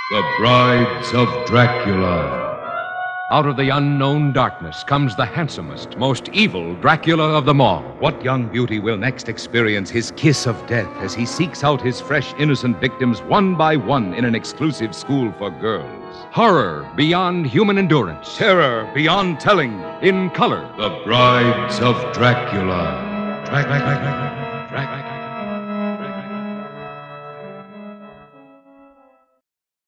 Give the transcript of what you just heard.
The Brides of Dracula. Out of the unknown darkness comes the handsomest, most evil Dracula of them all. What young beauty will next experience his kiss of death as he seeks out his fresh, innocent victims one by one in an exclusive school for girls? Horror beyond human endurance. Terror beyond telling. In color. The Brides of Dracula. Dracula.